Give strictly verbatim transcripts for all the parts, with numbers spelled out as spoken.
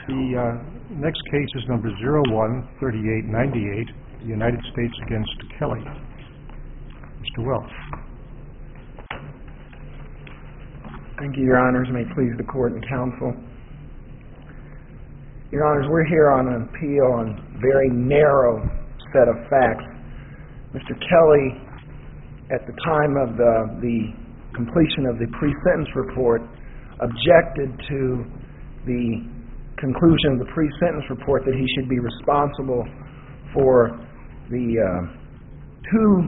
The uh, next case is number zero one thirty-eight ninety-eight, United States against Kelly. Mister Welch. Thank you, Your Honors. May it please the Court and Counsel. Your Honors, we're here on an appeal on a very narrow set of facts. Mister Kelly, at the time of the, the completion of the pre-sentence report, objected to the conclusion of the pre-sentence report that he should be responsible for the uh, two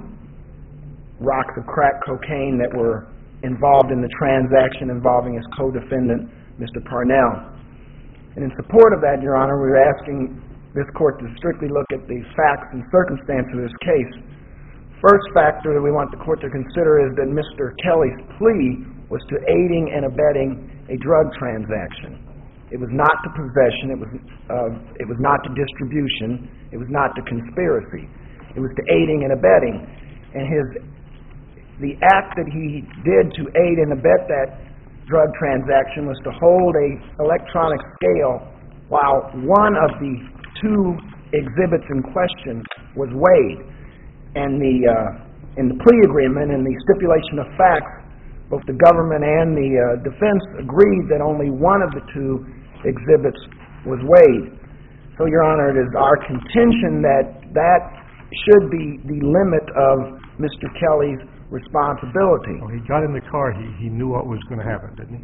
rocks of crack cocaine that were involved in the transaction involving his co-defendant, Mister Parnell. And in support of that, Your Honor, we're asking this Court to strictly look at the facts and circumstances of this case. First factor that we want the Court to consider is that Mister Kelly's plea was to aiding and abetting a drug transaction. It was not to possession, it was uh, it was not to distribution, it was not to conspiracy. It was to aiding and abetting. And his the act that he did to aid and abet that drug transaction was to hold a electronic scale while one of the two exhibits in question was weighed. And the uh, in the plea agreement and the stipulation of facts, both the government and the uh, defense agreed that only one of the two exhibits was weighed. So, Your Honor, it is our contention that that should be the limit of Mister Kelly's responsibility. Well, he got in the car, he, he knew what was going to happen, didn't he?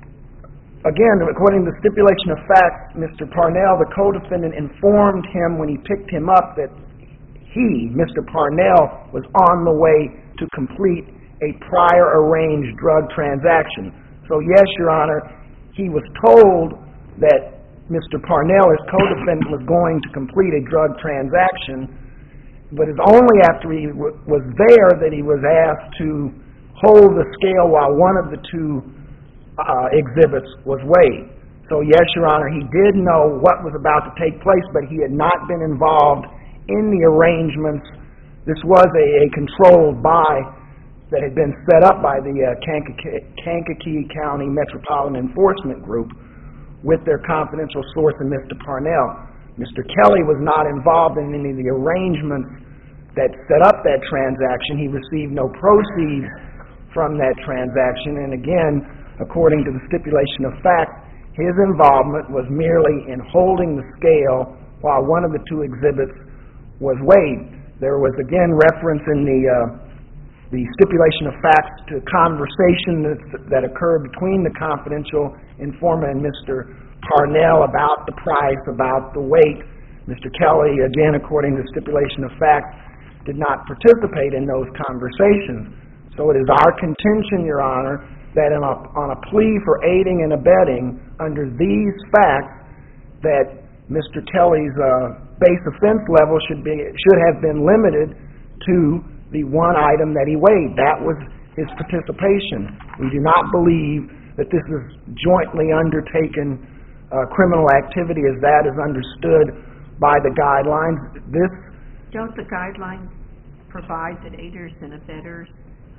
Again, according to the stipulation of facts, Mister Parnell, the co-defendant, informed him when he picked him up that he, Mister Parnell, was on the way to complete a prior arranged drug transaction. So, yes, Your Honor, he was told that Mister Parnell, his co-defendant, was going to complete a drug transaction, but it's only after he w- was there that he was asked to hold the scale while one of the two uh, exhibits was weighed. So, yes, Your Honor, he did know what was about to take place, but he had not been involved in the arrangements. This was a, a controlled buy that had been set up by the uh, Kankakee, Kankakee County Metropolitan Enforcement Group with their confidential source in Mister Parnell. Mister Kelly was not involved in any of the arrangements that set up that transaction. He received no proceeds from that transaction, and again, according to the stipulation of fact, his involvement was merely in holding the scale while one of the two exhibits was weighed. There was again reference in the uh, the stipulation of facts to conversation that, that occurred between the confidential informant and Mister Parnell about the price, about the weight. Mister Kelly, again, according to the stipulation of facts, did not participate in those conversations. So it is our contention, Your Honor, that in a, on a plea for aiding and abetting under these facts, that Mister Kelly's uh, base offense level should be should have been limited to the one item that he weighed. That was his participation. We do not believe that this is jointly undertaken uh, criminal activity as that is understood by the guidelines. This Don't the guidelines provide that aiders and abettors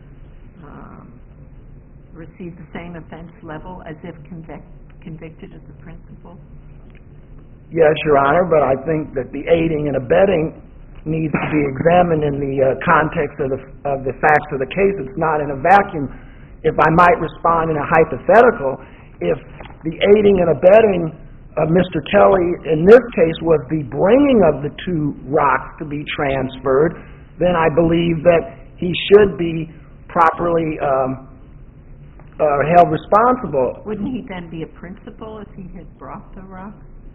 um, receive the same offense level as if convict, convicted as a principal? Yes, Your Honor, but I think that the aiding and abetting needs to be examined in the uh, context of the, of the facts of the case. It's not in a vacuum. If I might respond in a hypothetical, if the aiding and abetting of Mister Kelly in this case was the bringing of the two rocks to be transferred, then I believe that he should be properly um, uh, held responsible. Wouldn't he then be a principal if he had brought the rocks?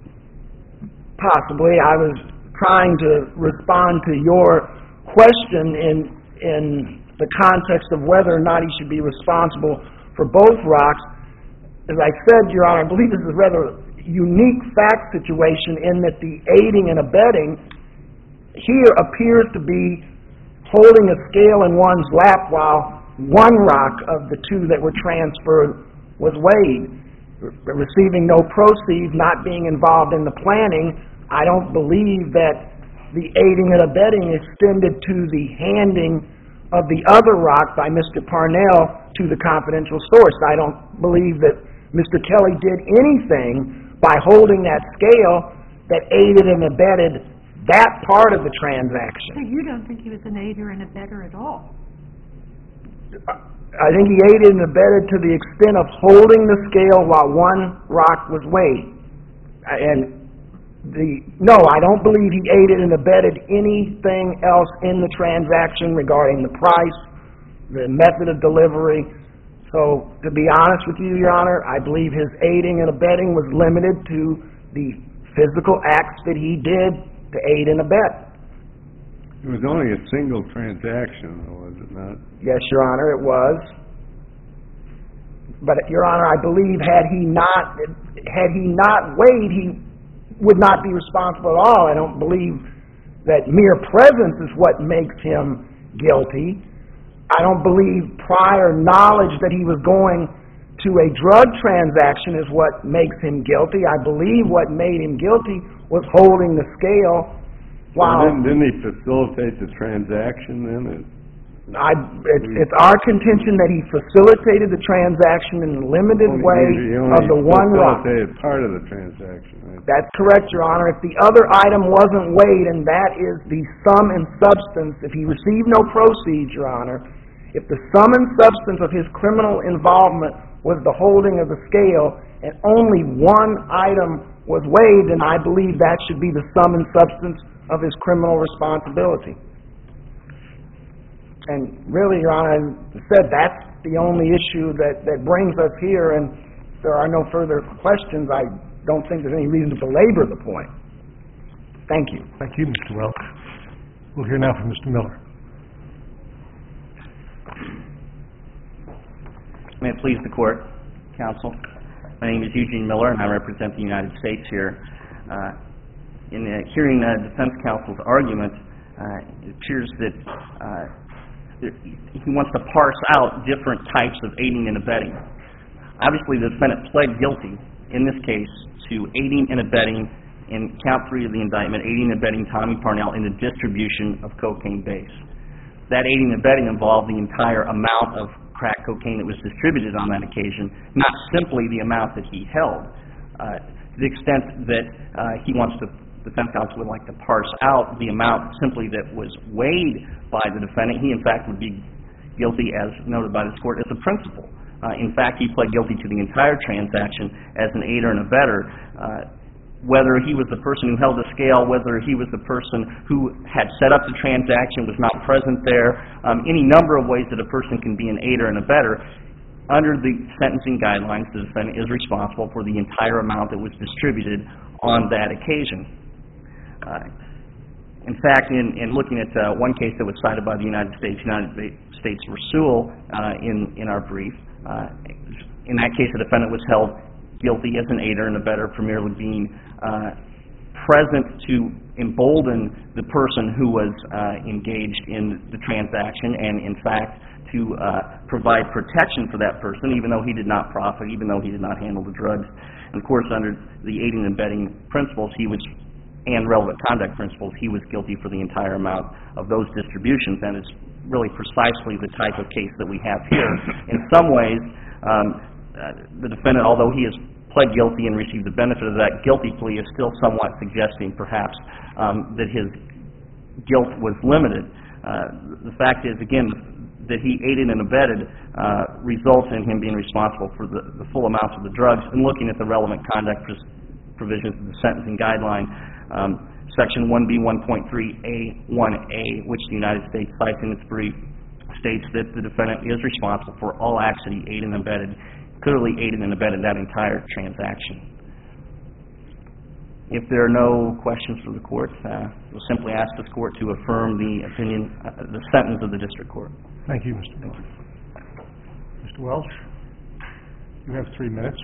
Possibly. I was trying to respond to your question in in the context of whether or not he should be responsible for both rocks. As I said, Your Honor, I believe this is a rather unique fact situation in that the aiding and abetting here appears to be holding a scale in one's lap while one rock of the two that were transferred was weighed. Receiving no proceeds, not being involved in the planning, I don't believe that the aiding and abetting extended to the handing of the other rock by Mister Parnell to the confidential source. I don't believe that Mister Kelly did anything by holding that scale that aided and abetted that part of the transaction. So you don't think he was an aider and abetter at all? I think he aided and abetted to the extent of holding the scale while one rock was weighed. And the no, I don't believe he aided and abetted anything else in the transaction regarding the price, the method of delivery. So, to be honest with you, Your Honor, I believe his aiding and abetting was limited to the physical acts that he did to aid and abet. It was only a single transaction, though, was it not? Yes, Your Honor, it was. But, Your Honor, I believe had he not had he not weighed, he would not be responsible at all. I don't believe that mere presence is what makes him guilty. I don't believe prior knowledge that he was going to a drug transaction is what makes him guilty. I believe what made him guilty was holding the scale while... Well, didn't, didn't he facilitate the transaction then? It, I, it's, it's our contention that he facilitated the transaction in a limited only, way he only of the one rock. facilitated part of the transaction, right? That's correct, Your Honor. If the other item wasn't weighed, and that is the sum and substance, if he received no proceeds, Your Honor, if the sum and substance of his criminal involvement was the holding of the scale, and only one item was weighed, then I believe that should be the sum and substance of his criminal responsibility. And really, Your Honor, as I said, that's the only issue that, that brings us here, and if there are no further questions, I don't think there's any reason to belabor the point. Thank you. Thank you, Mister Welch. We'll hear now from Mister Miller. May it please the Court, Counsel. My name is Eugene Miller, and I represent the United States here. Uh, in uh, hearing the defense counsel's argument, uh, it appears that uh, he wants to parse out different types of aiding and abetting. Obviously, the defendant pled guilty, in this case, to aiding and abetting in count three of the indictment, aiding and abetting Tommy Parnell in the distribution of cocaine base. That aiding and abetting involved the entire amount of crack cocaine that was distributed on that occasion, not simply the amount that he held. Uh, to the extent that uh, he wants to, the defense counsel would like to parse out the amount simply that was weighed by the defendant, he in fact would be guilty, as noted by this Court, as a principal. Uh, in fact, he pled guilty to the entire transaction as an aider and abetter. Uh, whether he was the person who held the scale, whether he was the person who had set up the transaction, was not present there, um, any number of ways that a person can be an aider and abetter. Under the sentencing guidelines, the defendant is responsible for the entire amount that was distributed on that occasion. Uh, in fact, in, in looking at uh, one case that was cited by the United States, United States Rasul uh, in, in our brief, uh, in that case the defendant was held guilty as an aider and abetter for merely being uh, present to embolden the person who was uh, engaged in the transaction, and in fact to uh, provide protection for that person, even though he did not profit, even though he did not handle the drugs. And of course, under the aiding and abetting principles, he was, and relevant conduct principles, he was guilty for the entire amount of those distributions, and it's really precisely the type of case that we have here. In some ways, um, uh, the defendant, although he has pled guilty and received the benefit of that guilty plea, is still somewhat suggesting, perhaps, um, that his guilt was limited. Uh, the fact is, again, that he aided and abetted uh, results in him being responsible for the, the full amounts of the drugs. And looking at the relevant conduct provisions of the sentencing guideline, um, Section one B one point three A one A, which the United States cites in its brief, states that the defendant is responsible for all acts that he aided and abetted, clearly aided and abetted that entire transaction. If there are no questions from the Court, uh, we'll simply ask this Court to affirm the opinion, uh, the sentence of the District Court. Thank you, Mister Miller. Mister Welch, you have three minutes.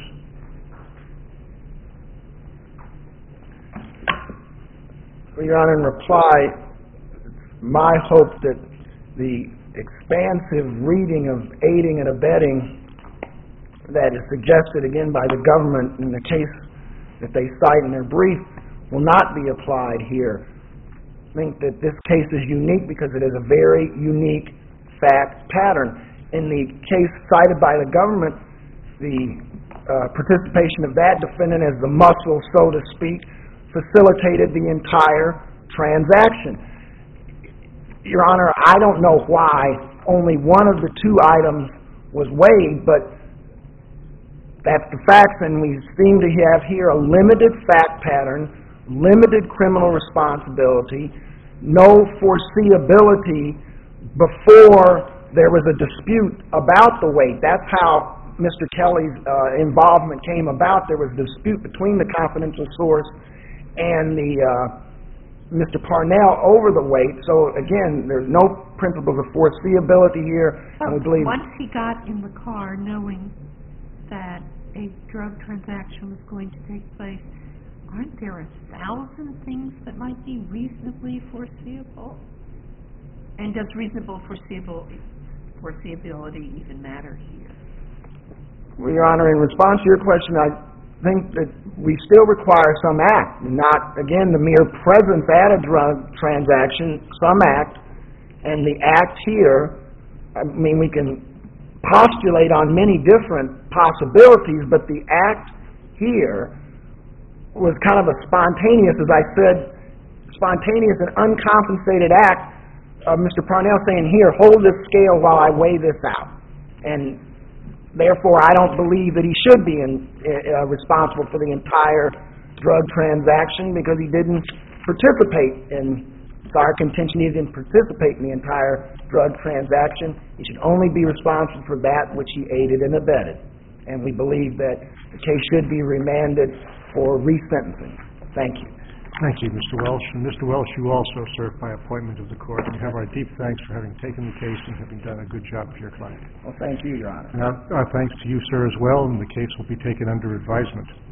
Well, Your Honor, in reply, it's my hope that the expansive reading of aiding and abetting that is suggested again by the government in the case that they cite in their brief will not be applied here. I think that this case is unique because it is a very unique fact pattern. In the case cited by the government, the uh, participation of that defendant as the muscle, so to speak, facilitated the entire transaction. Your Honor, I don't know why only one of the two items was weighed, but that's the facts, and we seem to have here a limited fact pattern, limited criminal responsibility, no foreseeability before there was a dispute about the weight. That's how Mister Kelly's uh, involvement came about. There was a dispute between the confidential source and the uh, Mister Parnell over the weight. So again, there's no principles of foreseeability here, and we believe. Once he got in the car, knowing that a drug transaction was going to take place, aren't there a thousand things that might be reasonably foreseeable? And does reasonable foreseeable foreseeability even matter here? Well, Your Honor, in response to your question, I think that we still require some act, not, again, the mere presence at a drug transaction, some act, and the act here, I mean, we can postulate on many different possibilities, but the act here was kind of a spontaneous, as I said, spontaneous and uncompensated act of Mister Parnell saying, here, hold this scale while I weigh this out. And therefore, I don't believe that he should be in, uh, responsible for the entire drug transaction because he didn't participate in, it's our contention he didn't participate in the entire drug transaction. He should only be responsible for that which he aided and abetted. And we believe that the case should be remanded for resentencing. Thank you. Thank you, Mister Welsh. And Mister Welsh, you also serve by appointment of the court. You have our deep thanks for having taken the case and having done a good job for your client. Well, thank you, Your Honor. And our, our thanks to you, sir, as well, and the case will be taken under advisement.